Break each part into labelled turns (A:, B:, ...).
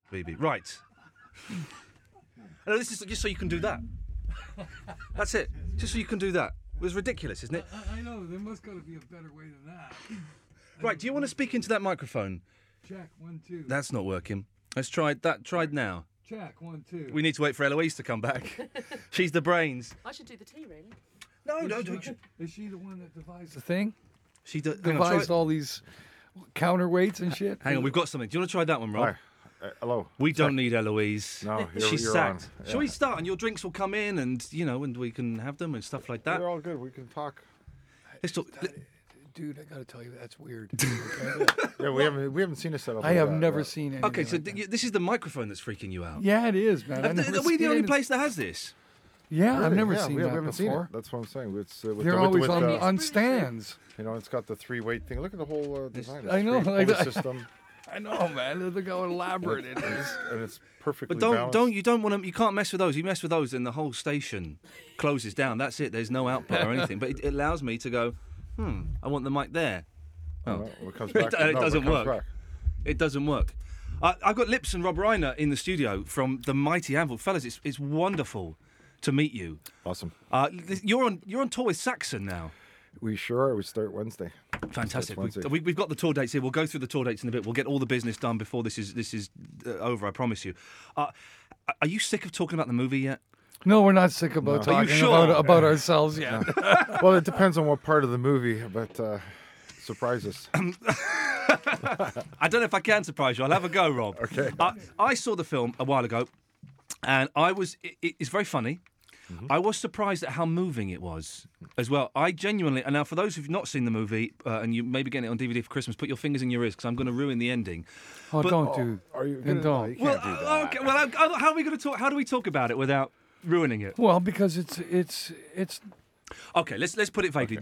A: BB. Right. No, this is just so you can do that. That's it. Just so you can do that. It was ridiculous, isn't it?
B: I know. There must got to be a better way than that.
A: Right, do you want to speak into that microphone?
B: Check, 1, 2.
A: That's not working. Let's try that. Tried now.
B: Check, 1, 2.
A: We need to wait for Eloise to come back. She's the brains.
C: I should do the tea room.
A: No, no,
B: Is she the one that devised the thing?
A: She hang on,
B: Devised all these counterweights and shit?
A: hang on, we've got something. Do you want to try that one, Rob?
D: Hi. Hello.
A: We don't need Eloise.
D: No,
A: she's
D: you're
A: sacked.
D: on.
A: Shall we start? And your drinks will come in, and and we can have them and stuff like that.
D: We're all good. We can talk.
A: Let's talk.
B: Dude, I gotta tell you, that's weird.
D: Yeah, we haven't seen a setup.
B: I have never seen anything.
A: Okay, so
B: like that.
A: this is the microphone that's freaking you out.
B: Yeah, it is, man. I've never
A: Are we the
B: seen
A: only
B: it.
A: place that has this?
B: Yeah,
D: Really?
B: I've never
D: Yeah,
B: seen
D: we
B: that
D: haven't seen
B: before.
D: it. That's what I'm saying. It's, with
B: They're
D: the,
B: always
D: with,
B: on stands.
D: it's got the 3-weight thing. Look at the whole design.
B: I know,
D: Three-
B: like
D: whole
B: that.
D: system,
B: I know, man. Look how elaborate it is.
D: and it's perfectly
A: But
D: balanced.
A: you don't want to. You can't mess with those. You mess with those, and the whole station closes down. That's it. There's no output or anything. But it allows me to go. I want the mic there.
D: Oh, no, it comes back.
A: It
D: no,
A: doesn't
D: comes
A: work.
D: back.
A: It doesn't work. I've got Lips and Rob Reiner in the studio from the Mighty Anvil, fellas. It's wonderful to meet you.
D: Awesome.
A: You're on tour with Saxon now.
D: We sure are. We start Wednesday.
A: Fantastic.
D: Wednesday.
A: We've got the tour dates here. We'll go through the tour dates in a bit. We'll get all the business done before this is over. I promise you. Are you sick of talking about the movie yet?
B: No, we're not sick about
A: Are you
B: talking
A: sure?
B: about ourselves yet.
D: Well, it depends on what part of the movie, but surprise us.
A: I don't know if I can surprise you. I'll have a go, Rob.
D: Okay.
A: I saw the film a while ago, and it's very funny.
D: Mm-hmm.
A: I was surprised at how moving it was as well. I genuinely, and now for those who've not seen the movie, and you may be getting it on DVD for Christmas, put your fingers in your ears because I'm going to ruin the ending.
B: Oh,
A: But-
B: don't do.
D: Are you
B: Then
D: gonna?
B: don't.
D: No, you
A: Well,
D: can't do that.
A: okay. Well, how are we going to talk? How do we talk about it without ruining it?
B: Well, because it's
A: Okay, let's put it vaguely.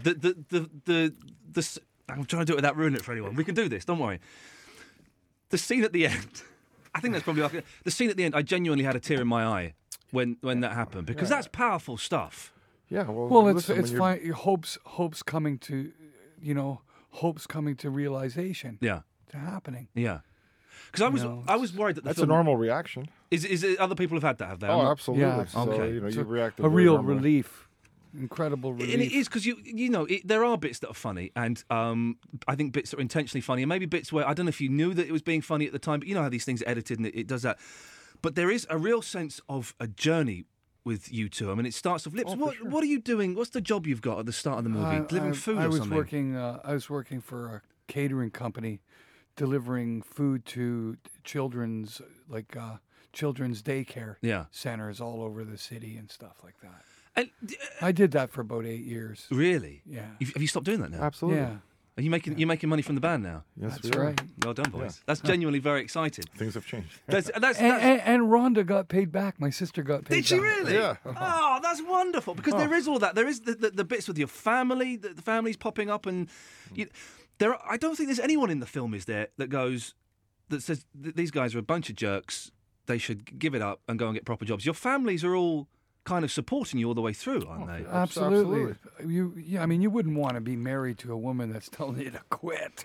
A: I'm trying to do it without ruining it for anyone. We can do this. Don't worry. The scene at the end. I think that's probably the scene at the end. I genuinely had a tear in my eye when that happened because that's powerful stuff.
D: Yeah.
B: well,
D: listen,
B: it's
D: when you're-
B: fine. Hope's coming to, hope's coming to realization.
A: Yeah,
B: To happening.
A: yeah. Because I was worried that the
D: That's a
A: film
D: normal reaction.
A: is it other people have had that, have they?
D: Oh,
A: I'm not-
D: absolutely.
B: Yeah,
D: So,
A: okay.
D: you
B: So
D: reacted
B: a
D: very
B: real
D: normally.
B: relief, incredible relief.
A: And it is because there are bits that are funny, and I think bits that are intentionally funny, and maybe bits where I don't know if you knew that it was being funny at the time, but you know how these things are edited and it does that. But there is a real sense of a journey with you two. I mean, it starts off Lips. What are you doing? What's the job you've got at the start of the movie? Delivering food
B: I
A: or
B: was
A: something?
B: working. I was working for a catering company, delivering food to children's children's daycare
A: Yeah.
B: centers all over the city and stuff like that.
A: And,
B: I did that for about 8 years.
A: really?
B: Yeah.
A: Have you stopped doing that now?
D: Absolutely.
B: Yeah,
A: Are you making money from the band now?
D: Yes,
B: that's
D: we are.
B: right.
A: Well done, boys. That's genuinely very exciting.
D: Things have changed.
A: That's
B: And Rhonda got paid back. My sister got paid
A: Did she
B: back.
A: really?
D: Yeah.
A: Oh, that's wonderful because there is all that. There is the bits with your family, the family's popping up, and I don't think there's anyone in the film is there that says these guys are a bunch of jerks. They should give it up and go and get proper jobs. Your families are all kind of supporting you all the way through, aren't they?
B: Absolutely. I mean, you wouldn't want to be married to a woman that's telling you to quit.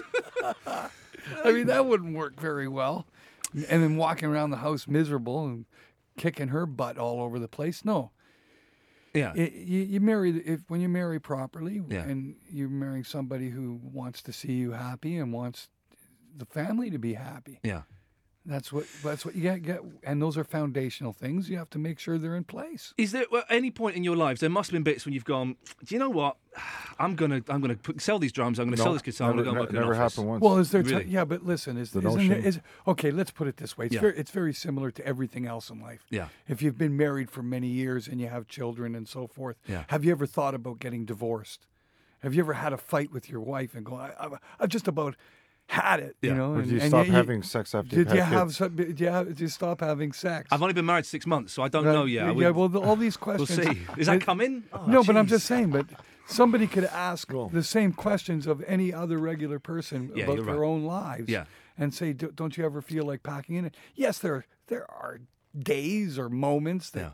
B: I mean, that wouldn't work very well. And then walking around the house miserable and kicking her butt all over the place. No.
A: Yeah.
B: When you marry properly,
A: Yeah.
B: and you're marrying somebody who wants to see you happy and wants the family to be happy.
A: Yeah.
B: That's what you get, and those are foundational things. You have to make sure they're in place.
A: Is there at any point in your lives there must have been bits when you've gone, do you know what? I'm gonna sell these drums. I'm gonna sell this guitar. I'm gonna go and work in an
D: never
A: office.
D: happened once.
B: Well, is there?
A: Really?
B: Yeah, but listen,
D: The notion.
B: okay? Let's put it this way.
A: Yeah.
B: It's very similar to everything else in life.
A: Yeah.
B: If you've been married for many years and you have children and so forth,
A: Yeah.
B: have you ever thought about getting divorced? Have you ever had a fight with your wife and go, I've just about had it,
A: Yeah.
B: you know?
D: Or
B: and,
D: do you
B: and
D: stop having sex after
B: Did you
D: had
B: have?
D: kids?
B: Did you stop having sex?
A: I've only been married 6 months, so I don't know yet.
B: Yeah. Well, all these
A: we'll
B: questions.
A: see. Is that coming? Oh,
B: No, but I'm
A: jeez.
B: just saying. But somebody could ask
D: Cool.
B: the same questions of any other regular person
A: Yeah,
B: about
A: you're
B: their
A: right.
B: own lives.
A: Yeah.
B: And say, don't you ever feel like packing in? Yes, there are days or moments that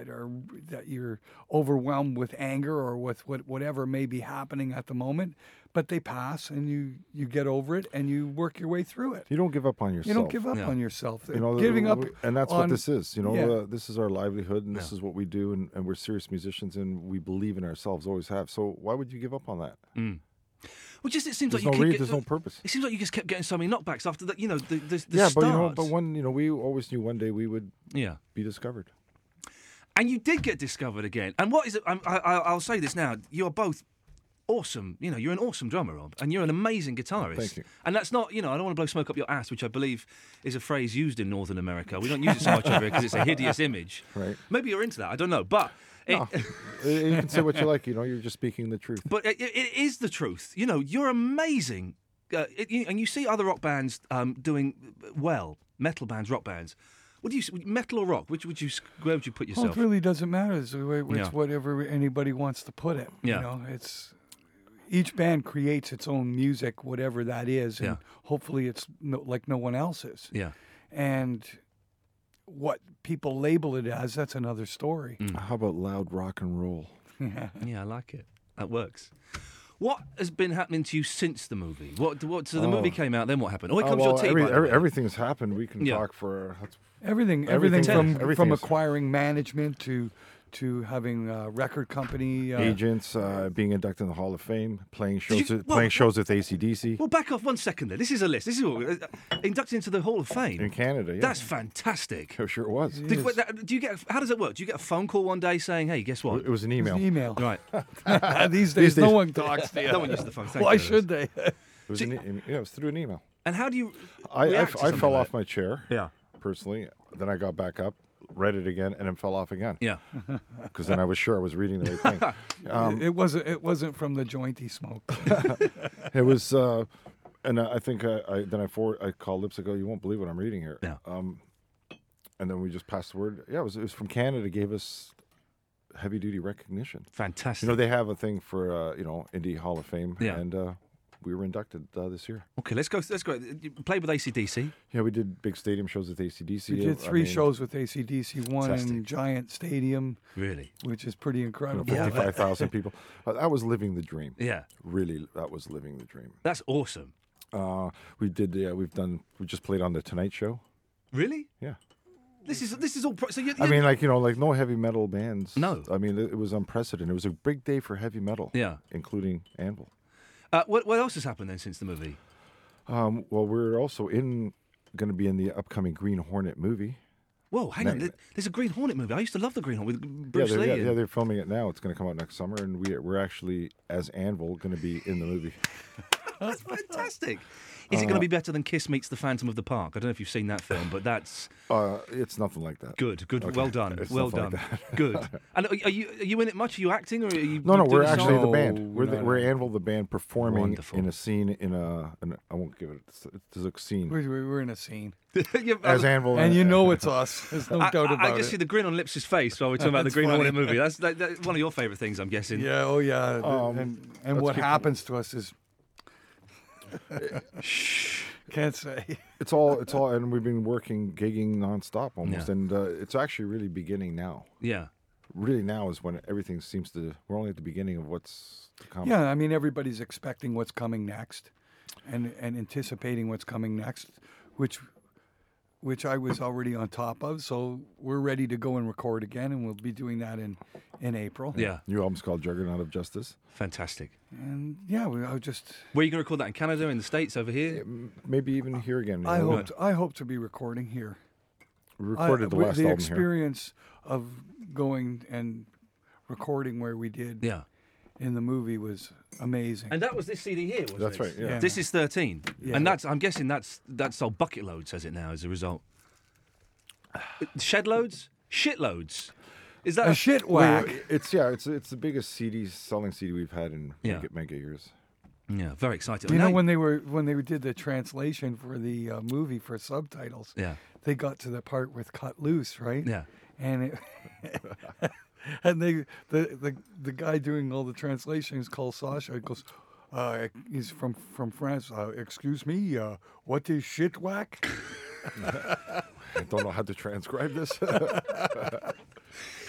B: you're overwhelmed with anger or with whatever may be happening at the moment. but they pass, and you get over it, and you work your way through it.
D: You don't give up on yourself.
B: You don't give up
A: Yeah.
B: on yourself.
D: You know,
B: Giving up,
D: and that's what
B: on-
D: this is. You know,
B: yeah.
D: this is our livelihood, and this
A: Yeah.
D: is what we do, and we're serious musicians, and we believe in ourselves, always have. So why would you give up on that?
A: Well, just it seems
D: There's
A: like
D: no
A: you keep
D: reason, there's no purpose.
A: It seems like you just kept getting so many knockbacks after that. You know, the
D: Yeah, but
A: stars.
D: we always knew one day we would
A: Yeah.
D: be discovered.
A: And you did get discovered again. And what is it? I'll say this now. You're both awesome. You know, you're an awesome drummer, Rob, and you're an amazing guitarist.
D: Thank you.
A: And that's not, you know, I don't want to blow smoke up your ass, which I believe is a phrase used in Northern America. We don't use it so much over here because it's a hideous image.
D: Right.
A: Maybe you're into that. I don't know. But
D: No, you can say what you like. You know, you're just speaking the truth.
A: But it is the truth. You know, you're amazing. And you see other rock bands doing well, metal bands, rock bands. What do you metal or rock? Where would you put
B: Well,
A: yourself?
B: it really doesn't matter. It's
A: Yeah.
B: whatever anybody wants to put it.
A: Yeah.
B: You know, it's each band creates its own music, whatever that is, and
A: Yeah.
B: hopefully it's like no one else's.
A: Yeah.
B: And what people label it as, that's another story.
D: How about loud rock and roll?
A: Yeah, I like it. That works. What has been happening to you since the movie? So the movie came out, then what happened? Oh, it comes your tea, by the way.
D: everything's happened. We can
A: Yeah.
D: talk for.
B: Everything
D: Everything-
B: from
D: everything is-
B: acquiring management to having a record company.
D: Agents being inducted in the Hall of Fame, playing shows,
A: you-
D: playing
A: well-
D: shows with AC/DC
A: Well, back off 1 second there. This is a list. This is all, inducted into the Hall of Fame.
D: in Canada. Yeah,
A: That's fantastic.
D: sure it was.
A: How does it work? Do you get a phone call one day saying, "Hey, guess what?"
D: It was an
B: It's
D: email.
B: an email.
A: Right.
B: These days, no
D: days-
B: one talks to you.
A: No one uses the phone. Thank
B: Why
A: goodness.
B: should they?
D: It was it was through an email.
A: And how do you?
D: I
A: react to something
D: fell
A: like
D: off my chair.
A: Yeah.
D: Personally, then I got back up, read it again, and then fell off again.
A: Yeah.
D: Because then I was sure I was reading the right thing.
B: It wasn't from the joint he smoked.
D: It was, and I think I called Lips. I go, you won't believe what I'm reading here.
A: Yeah.
D: And then we just passed the word. Yeah, it was from Canada. Gave us heavy duty recognition.
A: Fantastic.
D: You know, they have a thing for Indie Hall of Fame,
A: Yeah.
D: and we were inducted this year.
A: Okay, let's go. You played with AC/DC.
D: Yeah, we did big stadium shows with AC/DC.
B: We did
D: I
B: three
D: mean,
B: shows with AC/DC, one in
A: Fantastic.
B: Giant Stadium,
A: Really?
B: which is pretty incredible.
D: 55,000 people. That was living the dream.
A: Yeah.
D: Really, that was living the dream.
A: That's awesome.
D: We did. Yeah, we just played on the Tonight Show.
A: Really?
D: Yeah.
A: This is all. So you.
D: I mean, like no heavy metal bands.
A: No.
D: I mean, it was unprecedented. It was a big day for heavy metal.
A: Yeah.
D: Including Anvil.
A: What else has happened then since the movie?
D: Well, we're also going to be in the upcoming Green Hornet movie.
A: Whoa, hang on. There's a Green Hornet movie. I used to love the Green Hornet with Bruce Lee.
D: Yeah, they're filming it now. It's going to come out next summer, and we're actually as Anvil going to be in the movie.
A: That's fantastic. Is it going to be better than Kiss Meets the Phantom of the Park? I don't know if you've seen that film, but that's
D: It's nothing like that.
A: good. Good.
D: Okay.
A: Well done.
D: It's
A: Well
D: nothing
A: done.
D: like
A: Good. And are you in it much? Are you acting or are you?
D: No,
A: you
D: we're
A: doing a
D: actually
A: song?
D: the band.
B: No,
D: We're Anvil, the band, performing
A: Wonderful.
D: in a scene I won't give it. There's a scene
B: We're in a scene,
A: Yeah,
D: as Anvil,
B: and you know it's us. There's no doubt about
A: I just
B: it.
A: see the grin on Lips' face while we're talking about the
B: That's
A: Green
B: funny.
A: Hornet movie. That's one of your favourite things, I'm guessing.
B: Yeah, oh yeah.
D: let's
B: And what
D: keep-
B: happens to us is can't say.
D: It's all, and we've been gigging nonstop almost,
A: Yeah.
D: and it's actually really beginning now.
A: Yeah.
D: Really, now is when everything seems to. We're only at the beginning of what's to come.
B: Yeah, I mean everybody's expecting what's coming next, and anticipating what's coming next, which I was already on top of. So we're ready to go and record again, and we'll be doing that in April.
A: Yeah.
D: New album's called Juggernaut of Justice.
A: Fantastic.
B: And yeah, I'll just.
A: Where are you going to record that? In Canada, in the States, over here?
D: Maybe even here again. you
B: I
D: know.
B: hope to be recording here.
D: We recorded the last
B: the
D: album here.
B: experience of going and recording where we did
A: Yeah.
B: in the movie was amazing.
A: And that was this CD here, wasn't
D: That's
A: it?
D: right. Yeah.
A: This is 13.
B: Yeah.
A: And I'm guessing that's sold bucket loads, has it now, as a result? Shed loads? Shit loads? Is that
B: a shit whack.
D: It's the biggest selling CD we've had in
A: Yeah.
D: mega years.
A: Yeah, very exciting.
B: You
A: Now
B: know when they did the translation for the movie for subtitles,
A: Yeah.
B: they got to the part with "cut loose," right?
A: Yeah.
B: And it, and the guy doing all the translations called Sasha. Goes, he's from France. Excuse me, what is shit whack?
D: I don't know how to transcribe this.
A: Yeah,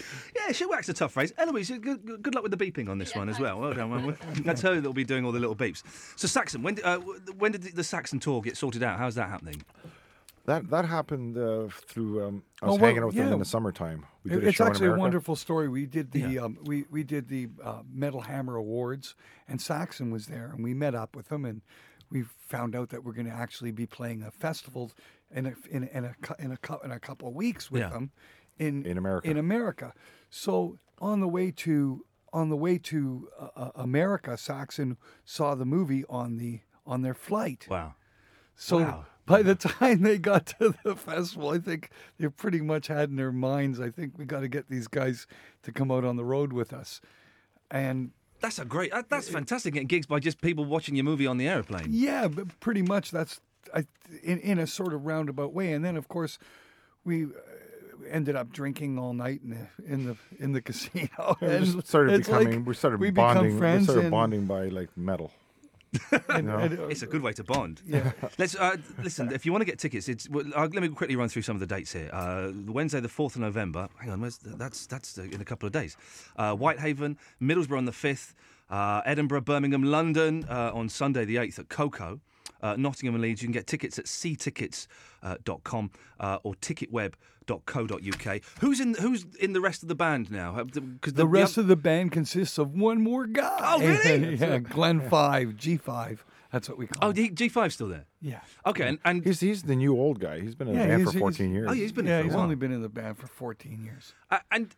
A: Yeah, Shitwhack's a tough phrase. Eloise, good luck with the beeping on this one as well. Well done. That's her that'll be doing all the little beeps. So Saxon, when did the Saxon tour get sorted out? How's that happening?
D: That happened through I was
B: well,
D: hanging out with them
B: yeah.
D: in the summertime. We did a
B: It's
D: show in
B: actually a
D: America.
B: wonderful story. We did the we did the Metal Hammer Awards, and Saxon was there, and we met up with him, and we found out that we're going to actually be playing a festival in a couple of weeks with them
D: In America.
B: In America, so on the way to America, Saxon saw the movie on their flight.
A: Wow.
B: So
A: Wow.
B: by the time they got to the festival, I think they pretty much had in their minds, I think we got to get these guys to come out on the road with us. And
A: That's that's fantastic. Getting gigs by just people watching your movie on the aeroplane.
B: yeah, but pretty much that's in a sort of roundabout way. And then, of course, we ended up drinking all night in the casino.
D: Yeah, we
B: And
D: just started
B: it's
D: becoming.
B: like
D: we started
B: we become
D: bonding.
B: friends
D: We started
B: and-
D: bonding by like metal.
B: and-
A: It's a good way to bond.
B: Yeah.
A: Let's listen. If you want to get tickets, let me quickly run through some of the dates here. Wednesday, the 4th of November. Hang on, that's in a couple of days. Whitehaven, Middlesbrough on the 5th. Edinburgh, Birmingham, London on Sunday, the 8th at Coco. Nottingham and Leeds. You can get tickets at ctickets.com or ticketweb.co.uk. Who's in the rest of the band now? Because
B: The rest of the band consists of one more guy.
A: Oh, really?
B: Yeah, Glenn 5, G5. That's what we call him.
A: G5's still there.
B: Yeah.
A: Okay, and
D: He's the new old guy. He's been in the
B: Yeah,
D: band
B: he's-
D: for 14
B: he's-
D: years.
A: oh, yeah, he's been
B: Yeah,
A: there for
B: he's
A: a while.
B: only been in the band for 14 years.
A: And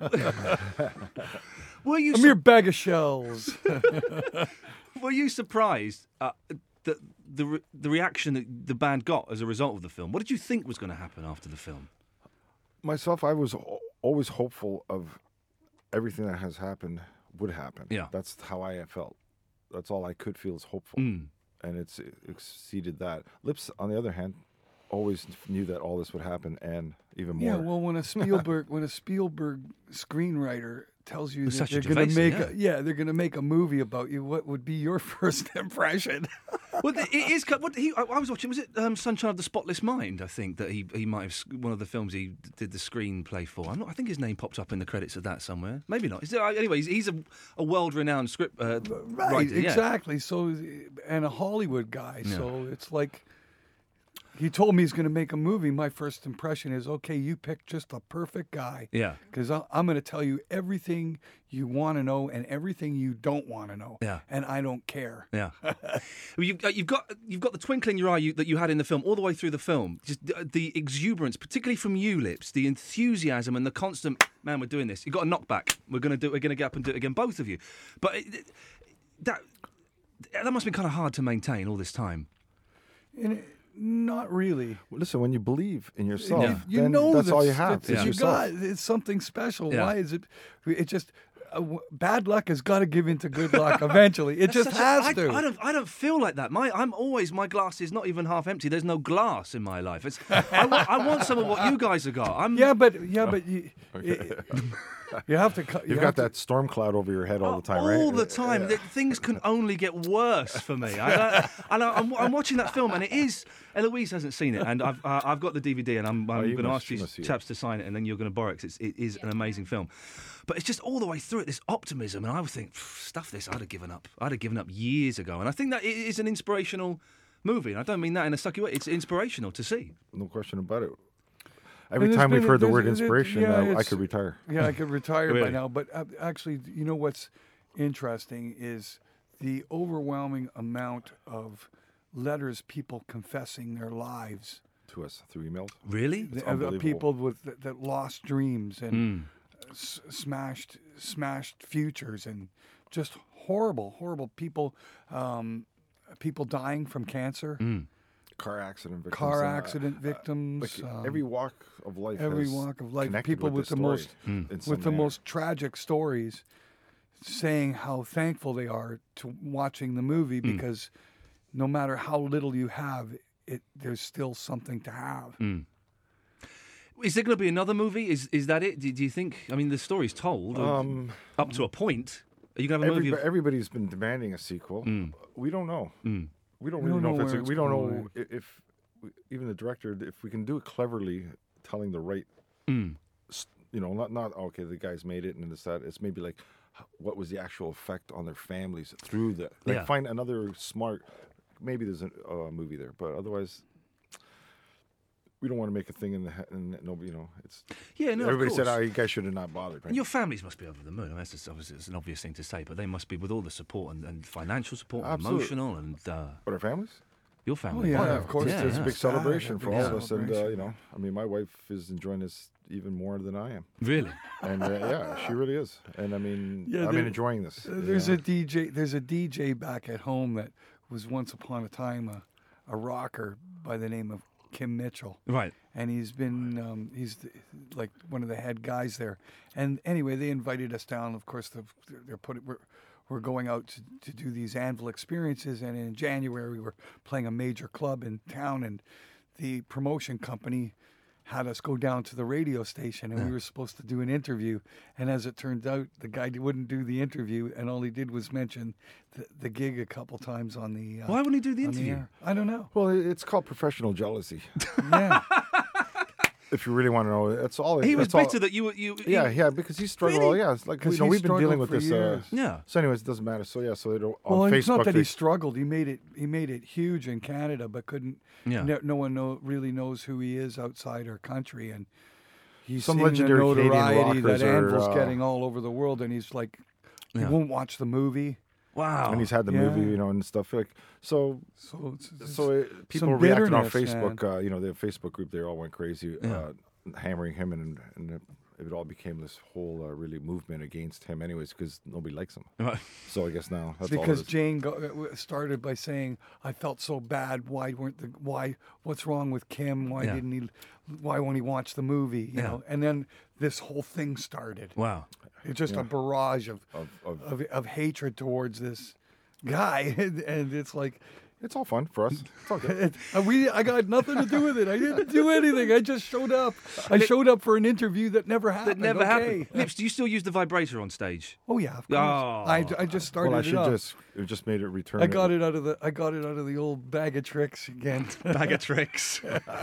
A: were you
B: A mere bag of shells.
A: were you surprised that the reaction that the band got as a result of the film? What did you think was going to happen after the film?
D: Myself, I was always hopeful of everything that has happened would happen.
A: Yeah.
D: That's how I have felt. That's all I could feel is hopeful.
A: Mm.
D: And it's exceeded that. Lips, on the other hand, always knew that all this would happen and even more.
B: Yeah, well, when a Spielberg screenwriter tells you
A: With
B: that
A: such a
B: they're going to make
A: Gervais,
B: they're going to make a movie about you, what would be your first impression?
A: Well, it is. I was watching. Was it Sunshine of the Spotless Mind? I think that he might have one of the films he did the screenplay for. I think his name popped up in the credits of that somewhere. Maybe not. Anyway, he's a world-renowned script
B: Right,
A: writer. Yeah.
B: exactly. So, and a Hollywood guy. So it's like he told me he's going to make a movie. My first impression is, okay, you picked just a perfect guy.
A: Yeah.
B: Because I'm going to tell you everything you want to know and everything you don't want to know.
A: Yeah.
B: And I don't care.
A: Yeah, well, you've got the twinkle in your eye that you had in the film all the way through the film. Just the exuberance, particularly from you, Lips, the enthusiasm and the constant man. We're doing this. You got a knockback. We're going to get up and do it again, both of you. But that must be kind of hard to maintain all this time.
B: And not really.
D: Listen, when you believe in yourself,
A: Yeah.
B: You
D: then
B: know
D: that's all you
B: that's-
D: have.
B: that's-
D: Is
B: you
D: yourself.
B: got it's something special.
A: Yeah.
B: Why is it? It just bad luck has got to give into good luck eventually. It just has to.
A: I don't feel like that. My glass is not even half empty. There's no glass in my life. I want some of what you guys have got.
B: Yeah, but you have to.
D: You've got that storm cloud over your head all the time, right?
A: All the time. Things can only get worse for me. I'm watching that film, and it is. Eloise hasn't seen it, and I've got the DVD, and I'm
D: you
A: going to
D: must-
A: ask
D: you
A: these
D: must see it.
A: chaps to sign it, and then you're going to borrow it 'cause it is an amazing film. But it's just all the way through it, this optimism, and I would think, stuff this, I'd have given up. I'd have given up years ago, and I think that it is an inspirational movie, and I don't mean that in a sucky way. It's inspirational to see.
D: No question about it. Every
B: there's
D: time we've
B: been-
D: heard the
B: there's-
D: word
B: there's-
D: inspiration,
B: yeah,
D: I
B: it's-
D: could retire.
B: Yeah, I could retire by
A: Really?
B: now. But actually, you know what's interesting is the overwhelming amount of letters people confessing their lives.
D: To us through emails.
A: Really?
B: Of
D: unbelievable.
B: people that lost dreams and
A: Mm.
B: smashed futures and just horrible people people dying from cancer,
D: Car accident victims.
B: car accident victims,
D: Like every walk of life.
B: every
D: has
B: walk of life,
D: connected
B: people with
D: this
B: the most
D: story in some
B: with the
D: manner.
B: most tragic stories, saying how thankful they are to watching the movie because no matter how little you have, there's still something to have.
A: Is there going to be another movie? Is that it? Do you think? I mean, the story's told up to a point. Are you going to have a movie?
D: Everybody's been demanding a sequel. We don't know. We don't
B: We
D: really
B: don't
D: know
B: know
D: if
B: where
D: we
B: it's
D: don't know
B: going.
D: if even the director, if we can do it cleverly, telling the right, not okay. The guys made it and this that. It's maybe like, what was the actual effect on their families through the find another smart. Maybe there's a movie there, but otherwise. We don't want to make a thing in the and nobody, it's.
A: Yeah, no.
D: Everybody
A: of course.
D: said, "Oh, you guys should have not bothered." Right?
A: And your families must be over the moon. I mean, that's just, obviously, it's an obvious thing to say, but they must be with all the support and financial support, and
D: Absolutely.
A: emotional, and
D: But our families?
A: your family.
B: yeah,
D: Oh,
B: of course.
A: Yeah,
D: It's a big
B: Sad,
D: celebration
B: a
D: for
B: big
D: all of us, and
B: celebration.
D: I mean, my wife is enjoying this even more than I am,
A: Really?
D: and yeah, she really is, and I mean,
B: Yeah,
D: I'm enjoying this.
B: There's a DJ. There's a DJ back at home that was once upon a time a rocker by the name of Kim Mitchell.
A: Right.
B: And he's been like one of the head guys there. And anyway, they invited us down. Of course, we're going out to do these Anvil experiences. And in January, we were playing a major club in town, and the promotion company had us go down to the radio station, and we were supposed to do an interview. And as it turned out, the guy wouldn't do the interview, and all he did was mention the gig a couple times on the.
A: Why wouldn't he do the
B: on the
A: interview?
B: air. I don't know.
D: Well, it's called professional jealousy.
B: Yeah.
D: If you really want to know, that's all.
A: He was
D: that's all-
A: bitter that you.
D: Yeah, because he struggled.
A: Really?
D: Yeah, it's like
B: 'Cause he
D: we've been dealing
B: struggled
D: with
B: for
D: this.
B: years.
A: Yeah.
D: So, anyways, it doesn't matter. So yeah, so they don't
B: Well,
D: on
B: it's
D: Facebook.
B: not that
D: they-
B: he struggled. He made it huge in Canada, but couldn't.
A: Yeah.
B: No one really knows who he is outside our country, and he's
D: Some
B: seeing
D: legendary
B: the
D: Canadian
B: notoriety
D: rockers
B: that
D: are,
B: Anvil's getting all over the world, and he's like, he
A: Yeah.
B: won't watch the movie.
A: Wow.
D: and he's had the
B: Yeah.
D: movie, and stuff like so.
B: So
D: People
B: some
D: reacted on
B: bitterness,
D: Facebook. The Facebook group, they all went crazy,
A: Yeah.
D: hammering him, and it all became this whole really movement against him, anyways, because nobody likes him.
A: Right.
D: So I guess now that's
B: because
D: all it is.
B: Jane started by saying, "I felt so bad. What's wrong with Kim? Why
A: Yeah.
B: didn't he? Why won't he watch the movie? You
A: Yeah.
B: know?" And then this whole thing started.
A: Wow.
B: It's just a barrage of hatred towards this guy, and it's like,
D: It's all fun for us. It's all good.
B: I got nothing to do with it. I didn't do anything. I just showed up. I showed up for an interview that never happened.
A: That never
B: okay.
A: happened. Lips, do you still use the vibrator on stage?
B: Oh yeah, of course.
A: Oh.
B: I just started
D: Well, I
B: it
D: should
B: up.
D: just made it return.
B: I got it out of the old bag of tricks again.
A: Bag of tricks.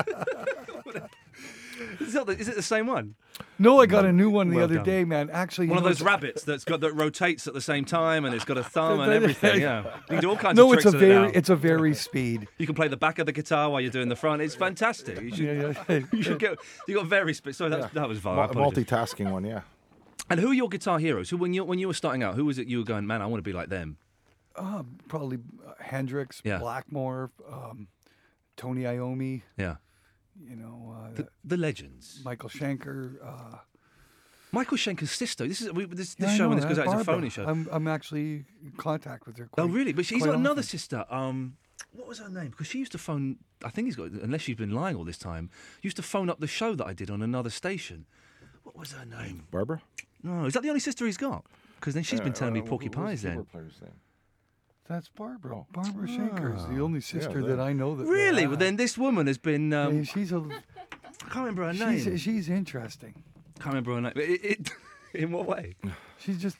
A: Is it the same one?
B: No, I got a new one the
A: Well
B: other
A: done.
B: day, man. Actually,
A: One
B: you
A: of
B: know,
A: those rabbits that rotates at the same time and it's got a thumb and everything. Yeah, you can do all kinds
B: No,
A: of
B: it's
A: tricks
B: a
A: with it now.
B: it's a very speed.
A: You can play the back of the guitar while you're doing the front. It's fantastic. You should, you should get. You got very speed. Sorry, that was vile. I apologize.
D: multitasking one. Yeah.
A: And who are your guitar heroes? Who when you were starting out, who was it you were going, man, I want to be like them?
B: Probably Hendrix,
A: Yeah.
B: Blackmore, Tony Iommi.
A: Yeah,
B: You know,
A: the legends.
B: Michael Schenker.
A: Michael Schenker's sister. This
B: Yeah, I
A: show when
B: know,
A: this goes out is a
B: Barbara.
A: phony show.
B: I'm actually in contact with her.
A: Oh, really? But she's
B: quite
A: got another
B: often.
A: sister. What was her name? Because she used to phone. I think he's got. Unless she's been lying all this time, used to phone up the show that I did on another station. What was her name?
D: Barbara.
A: No, is that the only sister he's got? Because then she's been telling me Porky Pies. Then
B: That's Barbara. Barbara Schenker is the only sister
D: there.
B: that I know that.
A: really?
B: Yeah.
A: Well, then this woman has been.
B: I
A: I
B: mean,
A: can't remember her name.
B: she's interesting.
A: Can't remember her name. In what way?
B: She's just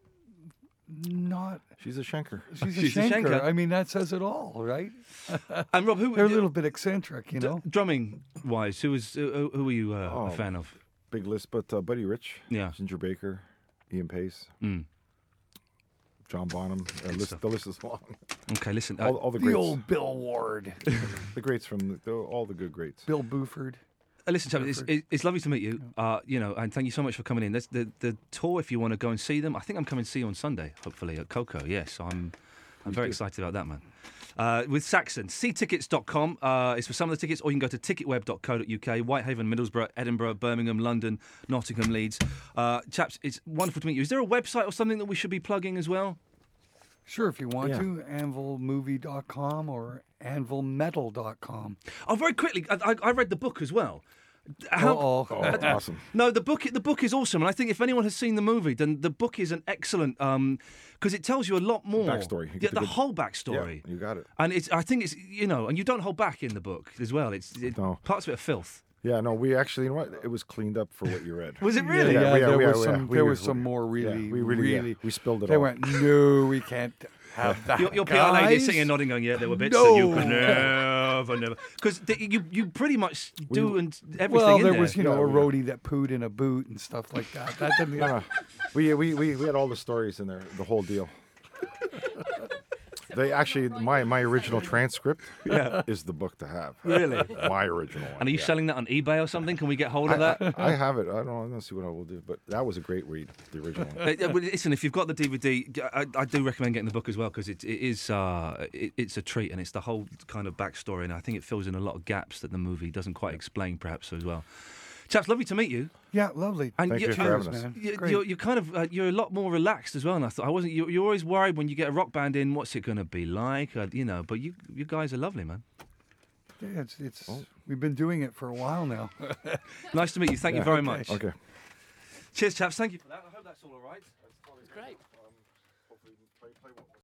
B: not.
D: She's a Schenker.
B: She's a
A: She's a
B: Schenker.
A: Schenker.
B: I mean, that says it all, right?
A: And Rob, who
B: They're a little bit eccentric, you know.
A: drumming wise? Who were you a fan of?
D: Big list, but Buddy Rich,
A: Yeah.
D: Ginger Baker, Ian Pace,
A: Mm.
D: John Bonham. The list is long.
A: Okay, listen.
D: All the
B: The
D: greats.
B: old Bill Ward,
D: The greats from all the good greats.
B: Bill Buford.
A: Listen, Chapman, it's lovely to meet you. And thank you so much for coming in. That's the tour. If you want to go and see them, I think I'm coming to see you on Sunday, hopefully at Coco. Yes, I'm very excited about that, man. With Saxon, ctickets.com is for some of the tickets, or you can go to ticketweb.co.uk. Whitehaven, Middlesbrough, Edinburgh, Birmingham, London, Nottingham, Leeds. Chaps, it's wonderful to meet you. Is there a website or something that we should be plugging as well?
B: Sure, if you want
D: Yeah.
B: to, anvilmovie.com or anvilmetal.com.
A: Oh, very quickly, I read the book as well.
D: Oh, that's awesome.
A: No, the book is awesome, and I think if anyone has seen the movie, then the book is an excellent because it tells you a lot more
D: Backstory. You
A: Yeah,
D: get
A: the
D: the good-
A: whole backstory.
D: Yeah, you got it.
A: And I think it's and you don't hold back in the book as well.
D: No.
A: Parts of it are filth.
D: Yeah, no, we actually, you know what? It was cleaned up for what you read.
A: Was it really?
B: Yeah,
D: Yeah,
B: there
D: we-
B: was
D: yeah,
B: some.
D: we-
B: There
D: we-
B: was some more
D: yeah,
B: really,
D: we really
B: really.
D: we spilled it
B: They
D: all.
B: went, no, we can't. have that.
A: Your PR lady is
B: guys.
A: sitting and nodding, going, "Yeah, there were bits that you could
B: No.
A: never." Because you pretty much do and everything.
B: Well,
A: in
B: there
A: there.
B: was, a
D: Yeah,
B: roadie that pooed in a boot and stuff like that. That didn't.
D: We had all the stories in there, the whole deal. They actually, my original transcript is the book to have.
A: Really?
D: My original one.
A: And are you selling that on eBay or something? Can we get hold of that?
D: I have it. I don't know. I'm gonna see what I will do. But that was a great read, the original one.
A: Well, listen, if you've got the DVD, I do recommend getting the book as well because it's a treat and it's the whole kind of backstory and I think it fills in a lot of gaps that the movie doesn't quite explain perhaps as well. Chaps, lovely to meet you.
B: Yeah, lovely.
A: And
D: Thank you for
B: Cheers,
D: having us.
B: man. Great.
A: You're kind of you're a lot more relaxed as well. And I thought I wasn't. You're always worried when you get a rock band in. What's it going to be like? But you guys are lovely, man.
B: Yeah, it's we've been doing it for a while now.
A: Nice to meet you. Thank you very much.
D: Okay.
A: Cheers, chaps. Thank you for that. I hope that's all right.
C: Great.